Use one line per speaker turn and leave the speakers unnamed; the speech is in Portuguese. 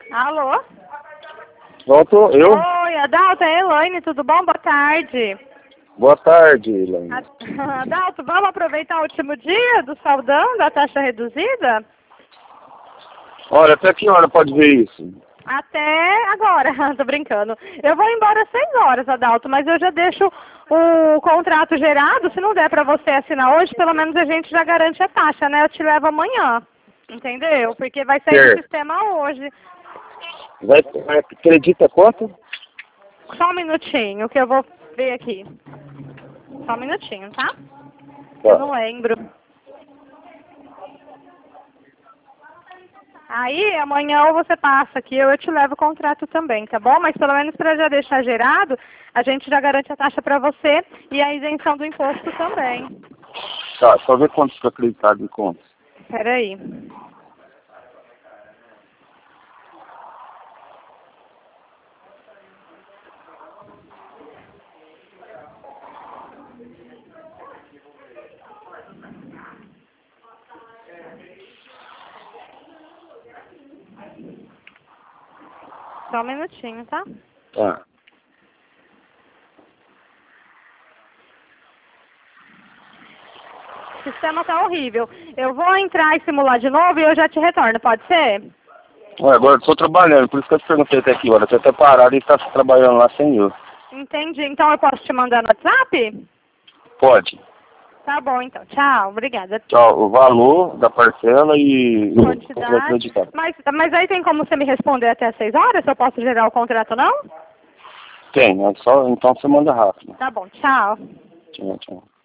Alô?
Volto eu?
Oi, Adalto, é Elaine, tudo bom? Boa tarde.
Boa tarde, Elaine.
Adalto, vamos aproveitar o último dia do saldão da taxa reduzida?
Olha, até que hora pode ver isso?
Até agora, tô brincando. Eu vou embora às 6 horas, Adalto, mas eu já deixo o contrato gerado. Se não der pra você assinar hoje, pelo menos a gente já garante a taxa, né? Eu te levo amanhã, entendeu? Porque vai sair do sistema hoje.
Acredita quanto?
Só um minutinho, que eu vou ver aqui. Só um minutinho, tá?
Tá.
Eu não lembro. Aí, amanhã ou você passa aqui, eu te levo o contrato também, tá bom? Mas pelo menos para já deixar gerado, a gente já garante a taxa para você e a isenção do imposto também.
Tá, só ver quanto fica acreditado em conta.
Espera aí. Só um minutinho, tá?
Tá.
O sistema tá horrível. Eu vou entrar e simular de novo e eu já te retorno, pode ser?
Ué, agora eu tô trabalhando, por isso que eu te perguntei até aqui, olha, eu tô até parado e tá trabalhando lá sem eu.
Entendi. Então eu posso te mandar no WhatsApp?
Pode.
Tá bom, então. Tchau. Obrigada.
Tchau, o valor da parcela e quanto vai
Quantidade.
acreditar.
Mas aí tem como você me responder até às 6 horas? Se eu posso gerar o contrato ou não?
Tem, é só, então você manda rápido.
Tá bom. Tchau.
Tchau, tchau.